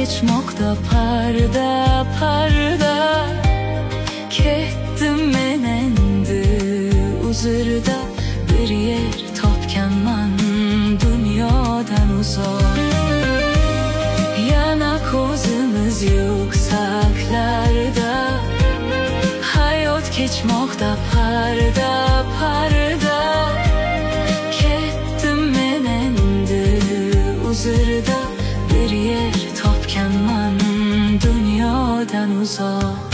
kechmoqda parda parda. Ketdim men endi uzrda, bir yer topganman dunyodan uzoq. Yana ko'zimiz yuksaklarda, hayot kechmoqda parda parda. Ketdim men endi uzrda, bir yer topganman dunyodan uzoq.